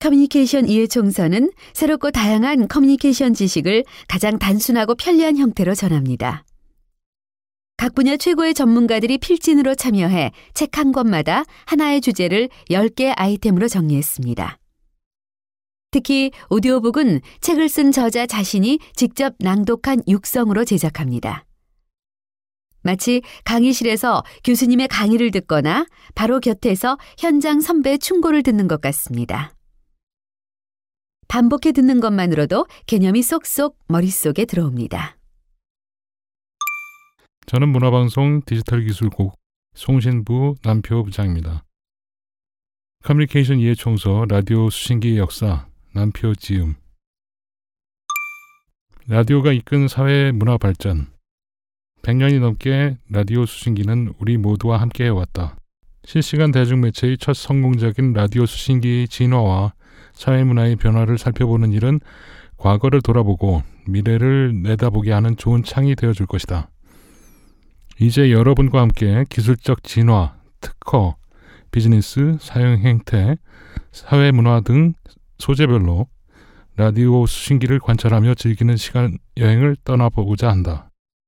커뮤니케이션 이해총서는 새롭고 다양한 커뮤니케이션 지식을 가장 단순하고 편리한 형태로 전합니다. 각 분야 최고의 전문가들이 필진으로 참여해 책 한 권마다 하나의 주제를 10개 아이템으로 정리했습니다. 특히 오디오북은 책을 쓴 저자 자신이 직접 낭독한 육성으로 제작합니다. 마치 강의실에서 교수님의 강의를 듣거나 바로 곁에서 현장 선배의 충고를 듣는 것 같습니다. 반복해 듣는 것만으로도 개념이 쏙쏙 머릿속에 들어옵니다. 저는 문화방송 디지털기술국 송신부 남표 부장입니다. 커뮤니케이션 이해총서 라디오 수신기의 역사 남표 지음. 라디오가 이끈 사회 문화 발전. 100년이 넘게 라디오 수신기는 우리 모두와 함께 해왔다. 실시간 대중매체의 첫 성공적인 라디오 수신기의 진화와 사회문화의 변화를 살펴보는 일은 과거를 돌아보고 미래를 내다보게 하는 좋은 창이 되어줄 것이다. 이제 여러분과 함께 기술적 진화, 특허, 비즈니스, 사용 행태, 사회문화 등 소재별로 라디오 수신기를 관찰하며 즐기는 시간 여행을 떠나보고자 한다.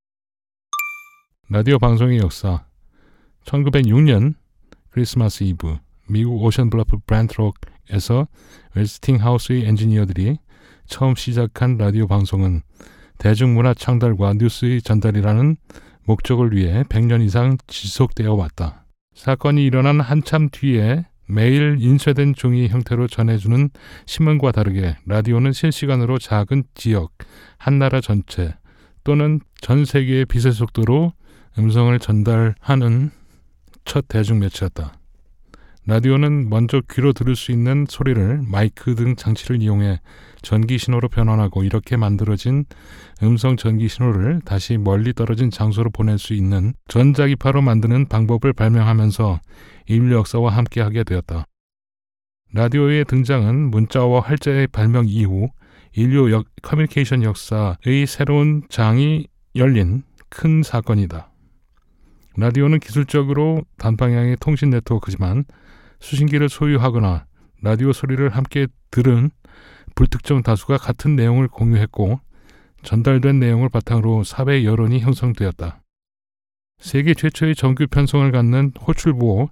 라디오 방송의 역사. 1906년 크리스마스 이브 미국 오션블러프 브랜트록에서 웨스팅하우스의 엔지니어들이 처음 시작한 라디오 방송은 대중문화 창달과 뉴스의 전달이라는 목적을 위해 100년 이상 지속되어 왔다. 사건이 일어난 한참 뒤에 매일 인쇄된 종이 형태로 전해주는 신문과 다르게 라디오는 실시간으로 작은 지역, 한 나라 전체 또는 전 세계의 빛의 속도로 음성을 전달하는 첫 대중매체였다. 라디오는 먼저 귀로 들을 수 있는 소리를 마이크 등 장치를 이용해 전기신호로 변환하고 이렇게 만들어진 음성 전기신호를 다시 멀리 떨어진 장소로 보낼 수 있는 전자기파로 만드는 방법을 발명하면서 인류 역사와 함께하게 되었다. 라디오의 등장은 문자와 활자의 발명 이후 인류 커뮤니케이션 역사의 새로운 장이 열린 큰 사건이다. 라디오는 기술적으로 단방향의 통신 네트워크지만 수신기를 소유하거나 라디오 소리를 함께 들은 불특정 다수가 같은 내용을 공유했고 전달된 내용을 바탕으로 사회 여론이 형성되었다. 세계 최초의 정규 편성을 갖는 호출부호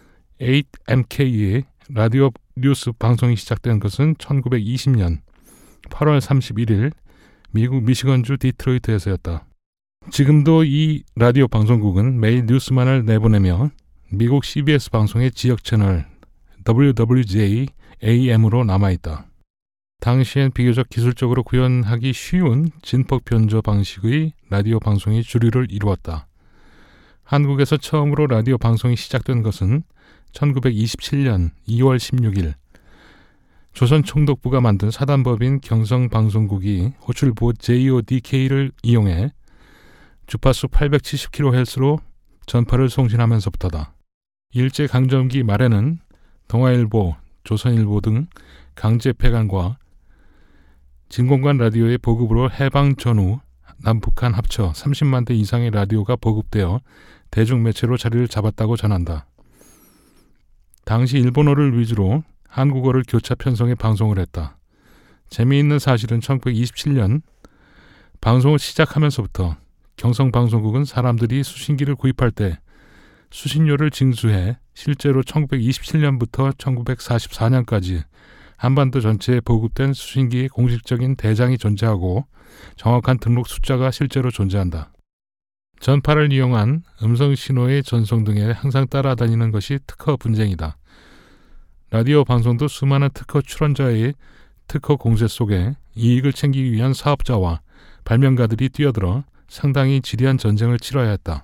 8MK의 라디오 뉴스 방송이 시작된 것은 1920년 8월 31일 미국 미시건주 디트로이트에서였다. 지금도 이 라디오 방송국은 매일 뉴스만을 내보내며 미국 CBS 방송의 지역 채널 WWJ-AM으로 남아있다. 당시엔 비교적 기술적으로 구현하기 쉬운 진폭 변조 방식의 라디오 방송이 주류를 이루었다. 한국에서 처음으로 라디오 방송이 시작된 것은 1927년 2월 16일 조선총독부가 만든 사단법인 경성방송국이 호출부 JODK를 이용해 주파수 870kHz로 전파를 송신하면서부터다. 일제강점기 말에는 동아일보, 조선일보 등 강제 폐간과 진공관 라디오의 보급으로 해방 전후 남북한 합쳐 30만 대 이상의 라디오가 보급되어 대중매체로 자리를 잡았다고 전한다. 당시 일본어를 위주로 한국어를 교차 편성해 방송을 했다. 재미있는 사실은 1927년 방송을 시작하면서부터 경성방송국은 사람들이 수신기를 구입할 때 수신료를 징수해 실제로 1927년부터 1944년까지 한반도 전체에 보급된 수신기의 공식적인 대장이 존재하고 정확한 등록 숫자가 실제로 존재한다. 전파를 이용한 음성 신호의 전송 등에 항상 따라다니는 것이 특허 분쟁이다. 라디오 방송도 수많은 특허 출원자의 특허 공세 속에 이익을 챙기기 위한 사업자와 발명가들이 뛰어들어 상당히 지리한 전쟁을 치러야 했다.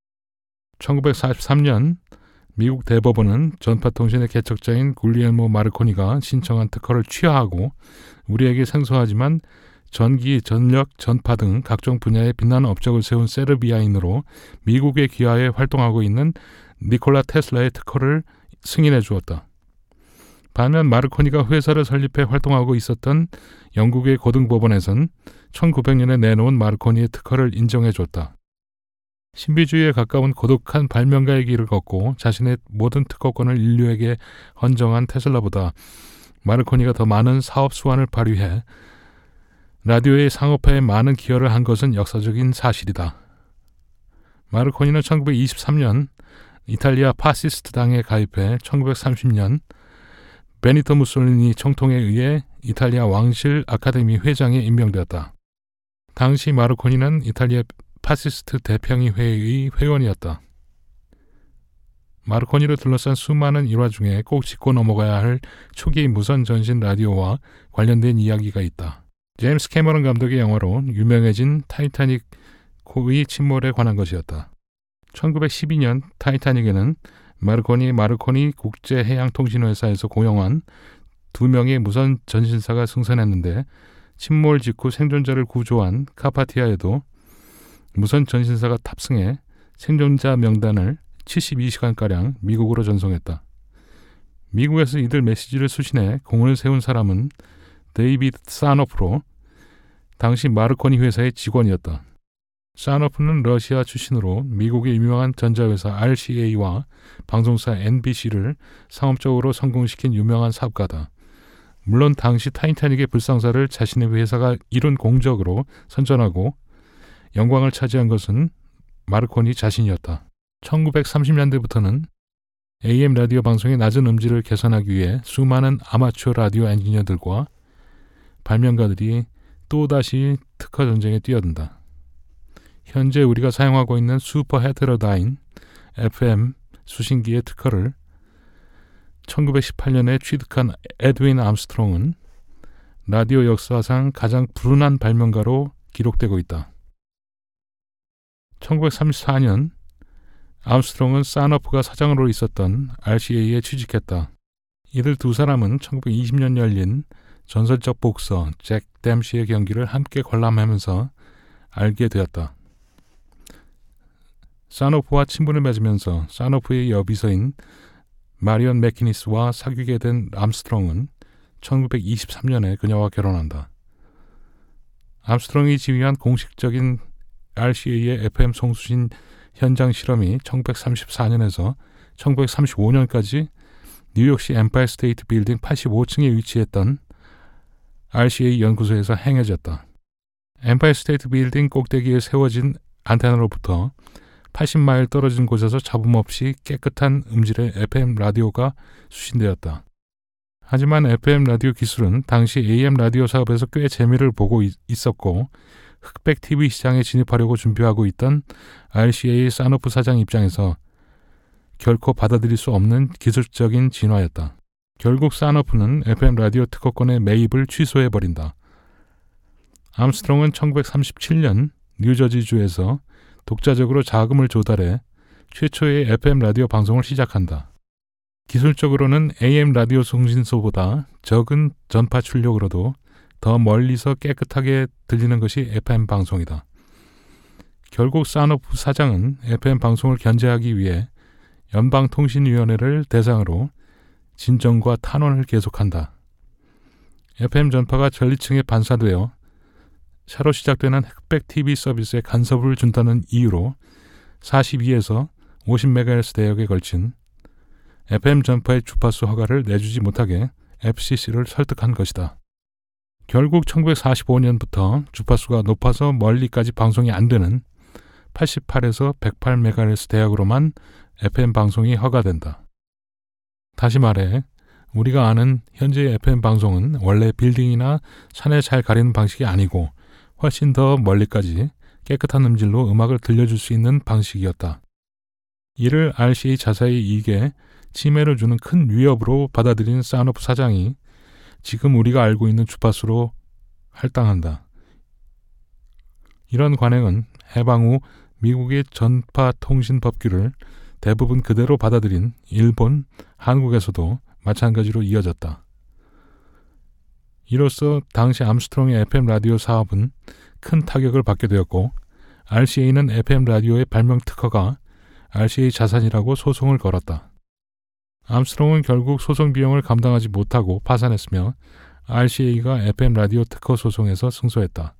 1943년 미국 대법원은 전파통신의 개척자인 굴리엘모 마르코니가 신청한 특허를 취하하고 우리에게 생소하지만 전기, 전력, 전파 등 각종 분야에 빛나는 업적을 세운 세르비아인으로 미국에 귀화해 활동하고 있는 니콜라 테슬라의 특허를 승인해 주었다. 반면 마르코니가 회사를 설립해 활동하고 있었던 영국의 고등법원에선 1900년에 내놓은 마르코니의 특허를 인정해 줬다. 신비주의에 가까운 고독한 발명가의 길을 걷고 자신의 모든 특허권을 인류에게 헌정한 테슬라보다 마르코니가 더 많은 사업 수완을 발휘해 라디오의 상업화에 많은 기여를 한 것은 역사적인 사실이다. 마르코니는 1923년 이탈리아 파시스트 당에 가입해 1930년 베니토 무솔리니 총통에 의해 이탈리아 왕실 아카데미 회장에 임명되었다. 당시 마르코니는 이탈리아 파시스트 대평의회의 회원이었다. 마르코니를 둘러싼 수많은 일화 중에 꼭 짚고 넘어가야 할 초기 무선 전신 라디오와 관련된 이야기가 있다. 제임스 캐머런 감독의 영화로 유명해진 타이타닉호의 침몰에 관한 것이었다. 1912년 타이타닉에는 마르코니 국제해양통신회사에서 고용한 2명의 무선 전신사가 승선했는데 침몰 직후 생존자를 구조한 카파티아에도 무선 전신사가 탑승해 생존자 명단을 72시간가량 미국으로 전송했다. 미국에서 이들 메시지를 수신해 공을 세운 사람은 데이비드 사노프로 당시 마르코니 회사의 직원이었다. 사노프는 러시아 출신으로 미국의 유명한 전자회사 RCA와 방송사 NBC를 상업적으로 성공시킨 유명한 사업가다. 물론 당시 타이타닉의 불상사를 자신의 회사가 이룬 공적으로 선전하고 영광을 차지한 것은 마르코니 자신이었다. 1930년대부터는 AM 라디오 방송의 낮은 음질을 개선하기 위해 수많은 아마추어 라디오 엔지니어들과 발명가들이 또다시 특허 전쟁에 뛰어든다. 현재 우리가 사용하고 있는 슈퍼 헤테로다인 FM 수신기의 특허를 1918년에 취득한 에드윈 암스트롱은 라디오 역사상 가장 불운한 발명가로 기록되고 있다. 1934년 암스트롱은 사노프가 사장으로 있었던 RCA에 취직했다. 이들 두 사람은 1920년 열린 전설적 복서 잭 댐시의 경기를 함께 관람하면서 알게 되었다. 사노프와 친분을 맺으면서 사노프의 여비서인 마리언 맥키니스와 사귀게 된 암스트롱은 1923년에 그녀와 결혼한다. 암스트롱이 지휘한 공식적인 RCA의 FM 송수신 현장 실험이 1934년에서 1935년까지 뉴욕시 엠파이어 스테이트 빌딩 85층에 위치했던 RCA 연구소에서 행해졌다. 엠파이어 스테이트 빌딩 꼭대기에 세워진 안테나로부터 80마일 떨어진 곳에서 잡음 없이 깨끗한 음질의 FM 라디오가 수신되었다. 하지만 FM 라디오 기술은 당시 AM 라디오 사업에서 꽤 재미를 보고 있었고 흑백 TV 시장에 진입하려고 준비하고 있던 RCA 사노프 사장 입장에서 결코 받아들일 수 없는 기술적인 진화였다. 결국 사노프는 FM 라디오 특허권의 매입을 취소해버린다. 암스트롱은 1937년 뉴저지주에서 독자적으로 자금을 조달해 최초의 FM 라디오 방송을 시작한다. 기술적으로는 AM 라디오 송신소보다 적은 전파 출력으로도 더 멀리서 깨끗하게 들리는 것이 FM 방송이다. 결국 사노프 사장은 FM 방송을 견제하기 위해 연방통신위원회를 대상으로 진정과 탄원을 계속한다. FM 전파가 전리층에 반사되어 새로 시작되는 흑백 TV 서비스에 간섭을 준다는 이유로 42에서 50MHz 대역에 걸친 FM 전파의 주파수 허가를 내주지 못하게 FCC를 설득한 것이다. 결국 1945년부터 주파수가 높아서 멀리까지 방송이 안 되는 88에서 108MHz 대역으로만 FM 방송이 허가된다. 다시 말해 우리가 아는 현재의 FM 방송은 원래 빌딩이나 산에 잘 가리는 방식이 아니고 훨씬 더 멀리까지 깨끗한 음질로 음악을 들려줄 수 있는 방식이었다. 이를 RCA 자사의 이익에 침해를 주는 큰 위협으로 받아들인 사노프 사장이 지금 우리가 알고 있는 주파수로 할당한다. 이런 관행은 해방 후 미국의 전파통신법규를 대부분 그대로 받아들인 일본, 한국에서도 마찬가지로 이어졌다. 이로써 당시 암스트롱의 FM 라디오 사업은 큰 타격을 받게 되었고 RCA는 FM 라디오의 발명 특허가 RCA 자산이라고 소송을 걸었다. 암스트롱은 결국 소송 비용을 감당하지 못하고 파산했으며 RCA가 FM 라디오 특허 소송에서 승소했다.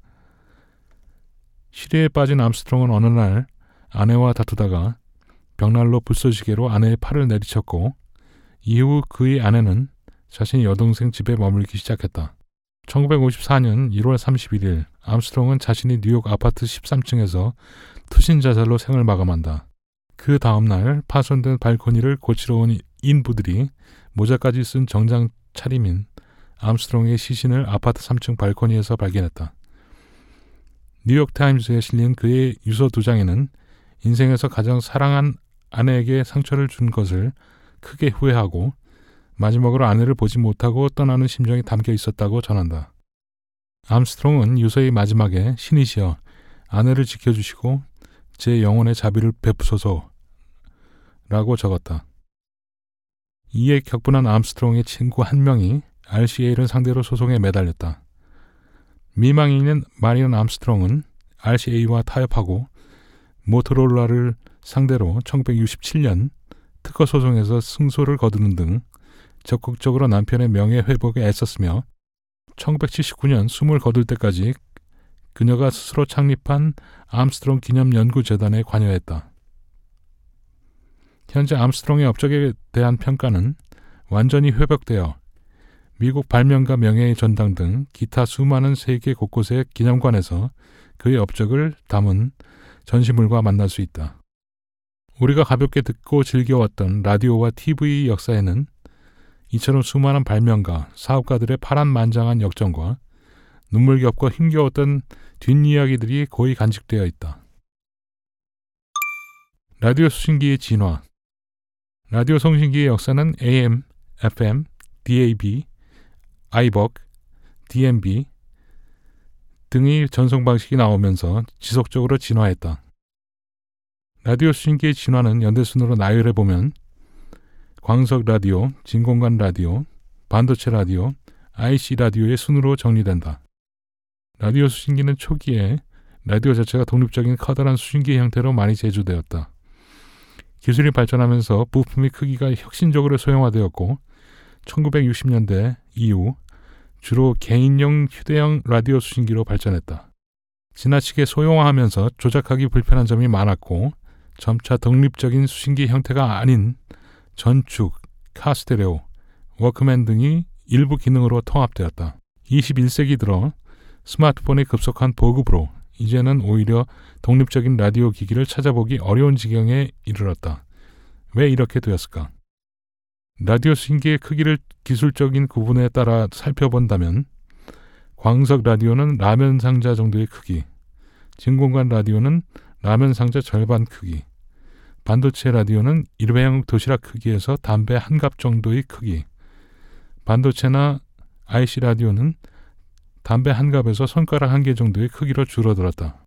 시리에 빠진 암스트롱은 어느 날 아내와 다투다가 벽난로 불쏘시개로 아내의 팔을 내리쳤고 이후 그의 아내는 자신의 여동생 집에 머물기 시작했다. 1954년 1월 31일 암스트롱은 자신이 뉴욕 아파트 13층에서 투신 자살로 생을 마감한다. 그 다음날 파손된 발코니를 고치러 온 인부들이 모자까지 쓴 정장 차림인 암스트롱의 시신을 아파트 3층 발코니에서 발견했다. 뉴욕타임즈에 실린 그의 유서 2장에는 인생에서 가장 사랑한 아내에게 상처를 준 것을 크게 후회하고 마지막으로 아내를 보지 못하고 떠나는 심정이 담겨 있었다고 전한다. 암스트롱은 유서의 마지막에 신이시여 아내를 지켜주시고 제 영혼의 자비를 베푸소서 라고 적었다. 이에 격분한 암스트롱의 친구 한 명이 RCA를 상대로 소송에 매달렸다. 미망인인 마리언 암스트롱은 RCA와 타협하고 모토로라를 상대로 1967년 특허 소송에서 승소를 거두는 등 적극적으로 남편의 명예 회복에 애썼으며 1979년 숨을 거둘 때까지 그녀가 스스로 창립한 암스트롱 기념연구재단에 관여했다. 현재 암스트롱의 업적에 대한 평가는 완전히 회복되어 미국 발명가 명예의 전당 등 기타 수많은 세계 곳곳의 기념관에서 그의 업적을 담은 전시물과 만날 수 있다. 우리가 가볍게 듣고 즐겨왔던 라디오와 TV 역사에는 이처럼 수많은 발명가, 사업가들의 파란만장한 역정과 눈물겹고 힘겨웠던 뒷이야기들이 고이 간직되어 있다. 라디오 수신기의 진화. 라디오 송신기의 역사는 AM, FM, DAB, iBook, DMB 등의 전송 방식이 나오면서 지속적으로 진화했다. 라디오 수신기의 진화는 연대순으로 나열해보면 광석 라디오, 진공관 라디오, 반도체 라디오, IC 라디오의 순으로 정리된다. 라디오 수신기는 초기에 라디오 자체가 독립적인 커다란 수신기 형태로 많이 제조되었다. 기술이 발전하면서 부품의 크기가 혁신적으로 소형화되었고 1960년대 이후 주로 개인용 휴대용 라디오 수신기로 발전했다. 지나치게 소형화하면서 조작하기 불편한 점이 많았고 점차 독립적인 수신기 형태가 아닌 전축, 카스테레오, 워크맨 등이 일부 기능으로 통합되었다. 21세기 들어 스마트폰의 급속한 보급으로 이제는 오히려 독립적인 라디오 기기를 찾아보기 어려운 지경에 이르렀다. 왜 이렇게 되었을까? 라디오 수신기의 크기를 기술적인 구분에 따라 살펴본다면 광석 라디오는 라면 상자 정도의 크기, 진공관 라디오는 라면 상자 절반 크기, 반도체 라디오는 일회용 도시락 크기에서 담배 한 갑 정도의 크기, 반도체나 IC 라디오는 담배 한 갑에서 손가락 한 개 정도의 크기로 줄어들었다.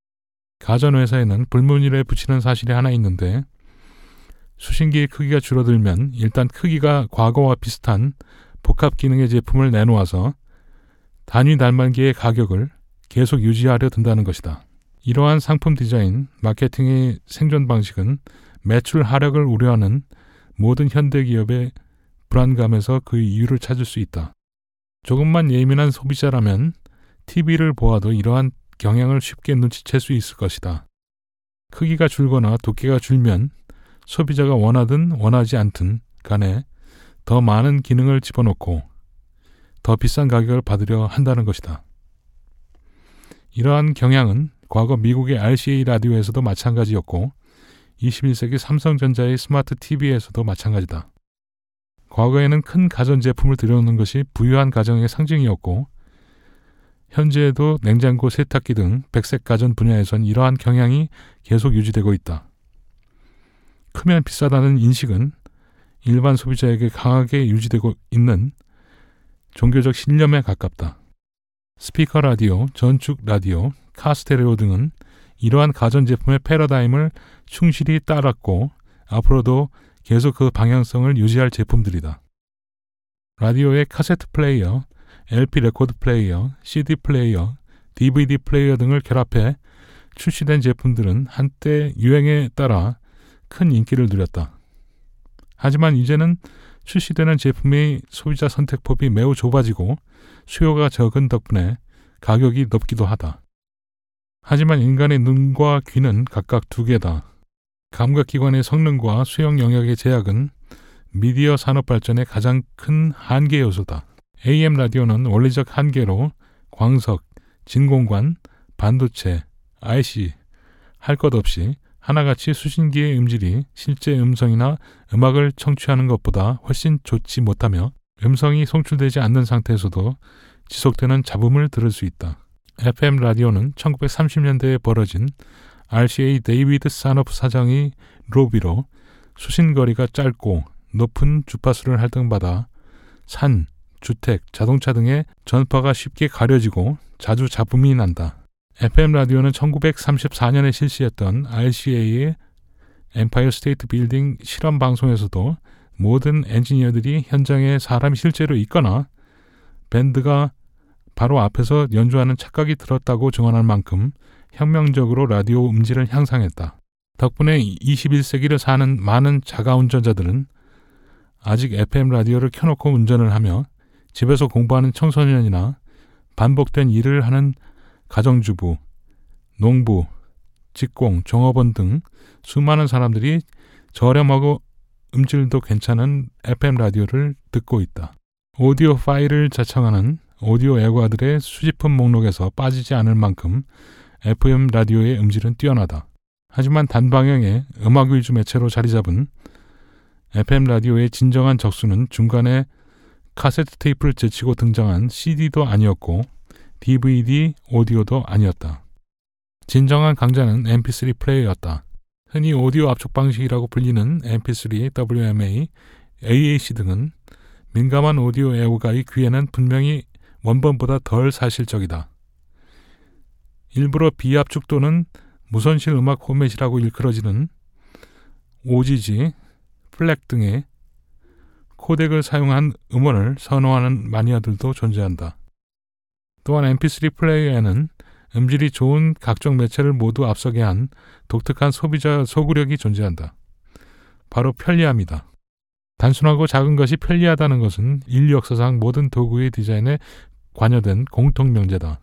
가전회사에는 불문율에 붙이는 사실이 하나 있는데 수신기의 크기가 줄어들면 일단 크기가 과거와 비슷한 복합 기능의 제품을 내놓아서 단위 단말기의 가격을 계속 유지하려 든다는 것이다. 이러한 상품 디자인, 마케팅의 생존 방식은 매출 하락을 우려하는 모든 현대 기업의 불안감에서 그 이유를 찾을 수 있다. 조금만 예민한 소비자라면 TV를 보아도 이러한 경향을 쉽게 눈치챌 수 있을 것이다. 크기가 줄거나 두께가 줄면 소비자가 원하든 원하지 않든 간에 더 많은 기능을 집어넣고 더 비싼 가격을 받으려 한다는 것이다. 이러한 경향은 과거 미국의 RCA 라디오에서도 마찬가지였고 21세기 삼성전자의 스마트 TV에서도 마찬가지다. 과거에는 큰 가전제품을 들여놓는 것이 부유한 가정의 상징이었고 현재에도 냉장고, 세탁기 등 백색 가전 분야에선 이러한 경향이 계속 유지되고 있다. 크면 비싸다는 인식은 일반 소비자에게 강하게 유지되고 있는 종교적 신념에 가깝다. 스피커 라디오, 전축 라디오, 카스테레오 등은 이러한 가전제품의 패러다임을 충실히 따랐고 앞으로도 계속 그 방향성을 유지할 제품들이다. 라디오의 카세트 플레이어, LP 레코드 플레이어, CD 플레이어, DVD 플레이어 등을 결합해 출시된 제품들은 한때 유행에 따라 큰 인기를 누렸다. 하지만 이제는 출시되는 제품의 소비자 선택폭이 매우 좁아지고 수요가 적은 덕분에 가격이 높기도 하다. 하지만 인간의 눈과 귀는 각각 두 개다. 감각기관의 성능과 수용 영역의 제약은 미디어 산업 발전의 가장 큰 한계 요소다. AM 라디오는 원리적 한계로 광석, 진공관, 반도체, IC 할 것 없이 하나같이 수신기의 음질이 실제 음성이나 음악을 청취하는 것보다 훨씬 좋지 못하며 음성이 송출되지 않는 상태에서도 지속되는 잡음을 들을 수 있다. FM 라디오는 1930년대에 벌어진 RCA 데이비드 산업 사장의 로비로 수신거리가 짧고 높은 주파수를 할당받아 산, 주택, 자동차 등의 전파가 쉽게 가려지고 자주 잡음이 난다. FM 라디오는 1934년에 실시했던 RCA의 엠파이어 스테이트 빌딩 실험 방송에서도 모든 엔지니어들이 현장에 사람이 실제로 있거나 밴드가 바로 앞에서 연주하는 착각이 들었다고 증언할 만큼 혁명적으로 라디오 음질을 향상했다. 덕분에 21세기를 사는 많은 자가 운전자들은 아직 FM 라디오를 켜놓고 운전을 하며 집에서 공부하는 청소년이나 반복된 일을 하는 가정주부, 농부, 직공, 종업원 등 수많은 사람들이 저렴하고 음질도 괜찮은 FM 라디오를 듣고 있다. 오디오 파일을 자청하는 오디오 애과들의 수집품 목록에서 빠지지 않을 만큼 FM 라디오의 음질은 뛰어나다. 하지만 단방향의 음악 위주 매체로 자리 잡은 FM 라디오의 진정한 적수는 중간에 카세트 테이프를 제치고 등장한 CD도 아니었고 DVD 오디오도 아니었다. 진정한 강자는 MP3 플레이어였다. 흔히 오디오 압축 방식이라고 불리는 MP3, WMA, AAC 등은 민감한 오디오 애호가의 귀에는 분명히 원본보다 덜 사실적이다. 일부러 비압축 또는 무손실 음악 포맷이라고 일컬어지는 OGG, 플렉 등의 코덱을 사용한 음원을 선호하는 마니아들도 존재한다. 또한 MP3 플레이어에는 음질이 좋은 각종 매체를 모두 앞서게 한 독특한 소비자 소구력이 존재한다. 바로 편리함이다. 단순하고 작은 것이 편리하다는 것은 인류 역사상 모든 도구의 디자인에 관여된 공통 명제다.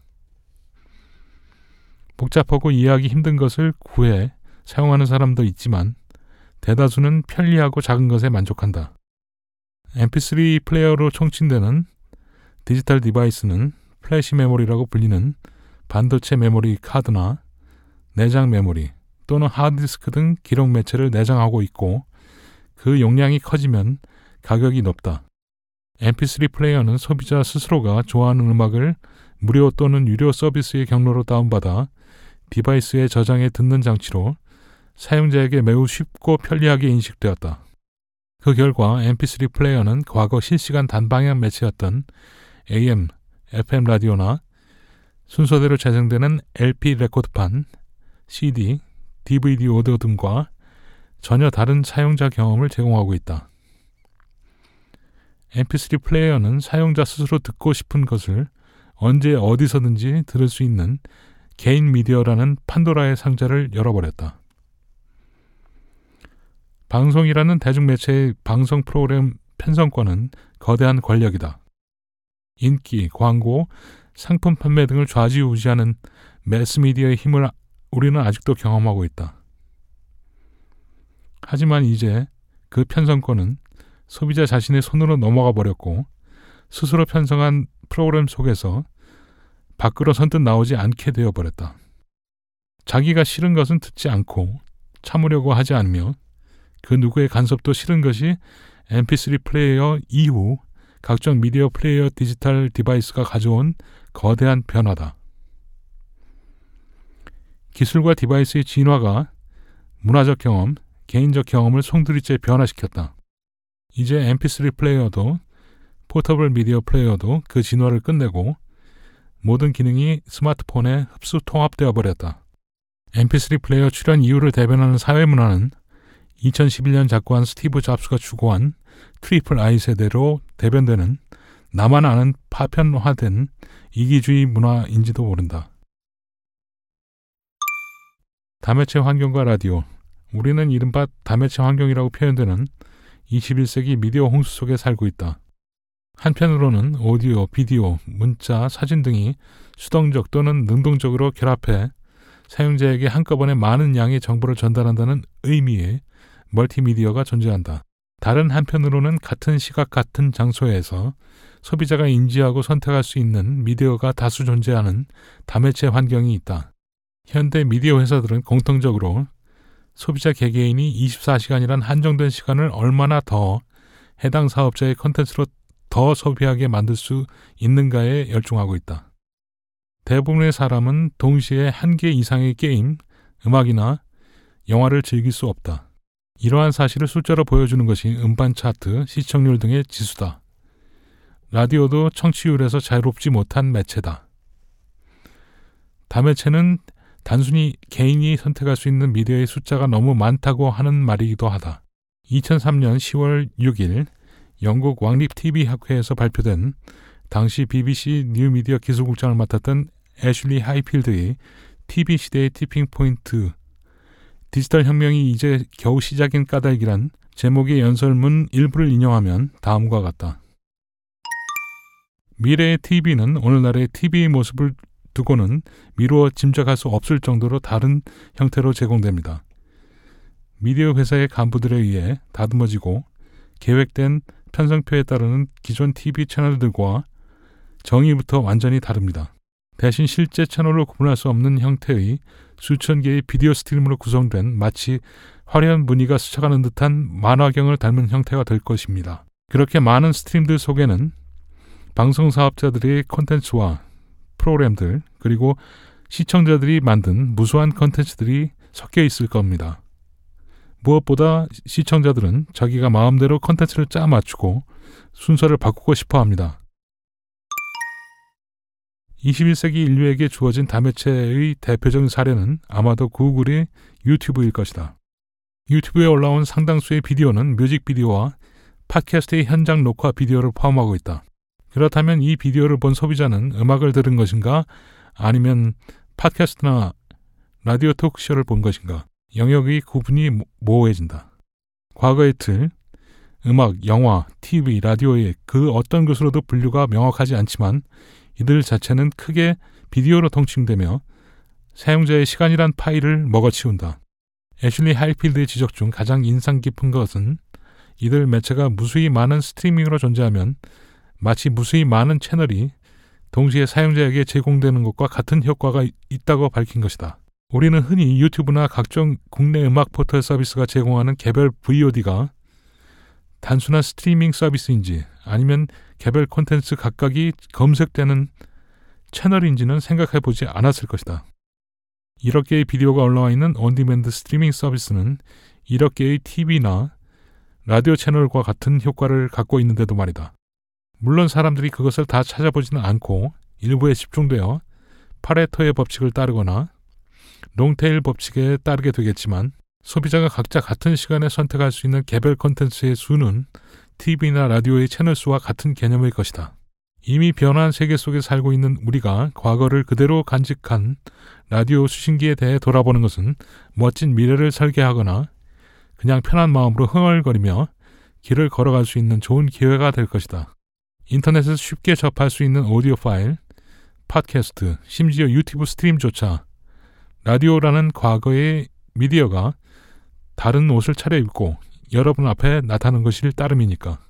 복잡하고 이해하기 힘든 것을 구해 사용하는 사람도 있지만 대다수는 편리하고 작은 것에 만족한다. MP3 플레이어로 총칭되는 디지털 디바이스는 플래시 메모리라고 불리는 반도체 메모리 카드나 내장 메모리 또는 하드디스크 등 기록 매체를 내장하고 있고 그 용량이 커지면 가격이 높다. MP3 플레이어는 소비자 스스로가 좋아하는 음악을 무료 또는 유료 서비스의 경로로 다운받아 디바이스에 저장해 듣는 장치로 사용자에게 매우 쉽고 편리하게 인식되었다. 그 결과 MP3 플레이어는 과거 실시간 단방향 매체였던 AM, FM 라디오나 순서대로 재생되는 LP 레코드판, CD, DVD 오디오 등과 전혀 다른 사용자 경험을 제공하고 있다. MP3 플레이어는 사용자 스스로 듣고 싶은 것을 언제 어디서든지 들을 수 있는 개인 미디어라는 판도라의 상자를 열어버렸다. 방송이라는 대중매체의 방송 프로그램 편성권은 거대한 권력이다. 인기, 광고, 상품 판매 등을 좌지우지하는 매스미디어의 힘을 우리는 아직도 경험하고 있다. 하지만 이제 그 편성권은 소비자 자신의 손으로 넘어가 버렸고 스스로 편성한 프로그램 속에서 밖으로 선뜻 나오지 않게 되어버렸다. 자기가 싫은 것은 듣지 않고 참으려고 하지 않으며 그 누구의 간섭도 싫은 것이 MP3 플레이어 이후 각종 미디어 플레이어 디지털 디바이스가 가져온 거대한 변화다. 기술과 디바이스의 진화가 문화적 경험, 개인적 경험을 송두리째 변화시켰다. 이제 MP3 플레이어도 포터블 미디어 플레이어도 그 진화를 끝내고 모든 기능이 스마트폰에 흡수 통합되어 버렸다. MP3 플레이어 출현 이후를 대변하는 사회문화는 2011년 작고한 스티브 잡스가 추구한 트리플 I 세대로 대변되는 나만 아는 파편화된 이기주의 문화인지도 모른다. 다매체 환경과 라디오. 우리는 이른바 다매체 환경이라고 표현되는 21세기 미디어 홍수 속에 살고 있다. 한편으로는 오디오, 비디오, 문자, 사진 등이 수동적 또는 능동적으로 결합해 사용자에게 한꺼번에 많은 양의 정보를 전달한다는 의미의 멀티미디어가 존재한다. 다른 한편으로는 같은 시각 같은 장소에서 소비자가 인지하고 선택할 수 있는 미디어가 다수 존재하는 다매체 환경이 있다. 현대 미디어 회사들은 공통적으로 소비자 개개인이 24시간이란 한정된 시간을 얼마나 더 해당 사업자의 콘텐츠로 더 소비하게 만들 수 있는가에 열중하고 있다. 대부분의 사람은 동시에 한 개 이상의 게임, 음악이나 영화를 즐길 수 없다. 이러한 사실을 숫자로 보여주는 것이 음반 차트, 시청률 등의 지수다. 라디오도 청취율에서 자유롭지 못한 매체다. 다매체는 단순히 개인이 선택할 수 있는 미디어의 숫자가 너무 많다고 하는 말이기도 하다. 2003년 10월 6일 영국 왕립 TV 학회에서 발표된 당시 BBC 뉴미디어 기술국장을 맡았던 애슐리 하이필드의 TV 시대의 티핑포인트, 디지털 혁명이 이제 겨우 시작인 까닭이란 제목의 연설문 일부를 인용하면 다음과 같다. 미래의 TV는 오늘날의 TV의 모습을 두고는 미루어 짐작할 수 없을 정도로 다른 형태로 제공됩니다. 미디어 회사의 간부들에 의해 다듬어지고 계획된 편성표에 따르는 기존 TV 채널들과 정의부터 완전히 다릅니다. 대신 실제 채널로 구분할 수 없는 형태의 수천 개의 비디오 스트림으로 구성된 마치 화려한 무늬가 스쳐가는 듯한 만화경을 닮은 형태가 될 것입니다. 그렇게 많은 스트림들 속에는 방송사업자들의 콘텐츠와 프로그램들 그리고 시청자들이 만든 무수한 콘텐츠들이 섞여 있을 겁니다. 무엇보다 시청자들은 자기가 마음대로 콘텐츠를 짜 맞추고 순서를 바꾸고 싶어 합니다. 21세기 인류에게 주어진 다매체의 대표적인 사례는 아마도 구글의 유튜브일 것이다. 유튜브에 올라온 상당수의 비디오는 뮤직비디오와 팟캐스트의 현장 녹화 비디오를 포함하고 있다. 그렇다면 이 비디오를 본 소비자는 음악을 들은 것인가 아니면 팟캐스트나 라디오 토크쇼를 본 것인가? 영역의 구분이 모호해진다. 과거의 틀, 음악, 영화, TV, 라디오의 그 어떤 것으로도 분류가 명확하지 않지만 이들 자체는 크게 비디오로 통칭되며 사용자의 시간이란 파일을 먹어치운다. 애슐리 하이필드의 지적 중 가장 인상 깊은 것은 이들 매체가 무수히 많은 스트리밍으로 존재하면 마치 무수히 많은 채널이 동시에 사용자에게 제공되는 것과 같은 효과가 있다고 밝힌 것이다. 우리는 흔히 유튜브나 각종 국내 음악 포털 서비스가 제공하는 개별 VOD가 단순한 스트리밍 서비스인지 아니면 개별 콘텐츠 각각이 검색되는 채널인지는 생각해보지 않았을 것이다. 1억 개의 비디오가 올라와 있는 온디맨드 스트리밍 서비스는 1억 개의 TV나 라디오 채널과 같은 효과를 갖고 있는데도 말이다. 물론 사람들이 그것을 다 찾아보지는 않고 일부에 집중되어 파레토의 법칙을 따르거나 롱테일 법칙에 따르게 되겠지만 소비자가 각자 같은 시간에 선택할 수 있는 개별 콘텐츠의 수는 TV나 라디오의 채널 수와 같은 개념일 것이다. 이미 변화한 세계 속에 살고 있는 우리가 과거를 그대로 간직한 라디오 수신기에 대해 돌아보는 것은 멋진 미래를 설계하거나 그냥 편한 마음으로 흥얼거리며 길을 걸어갈 수 있는 좋은 기회가 될 것이다. 인터넷에서 쉽게 접할 수 있는 오디오 파일, 팟캐스트, 심지어 유튜브 스트림조차 라디오라는 과거의 미디어가 다른 옷을 차려입고 여러분 앞에 나타나는 것일 따름이니까.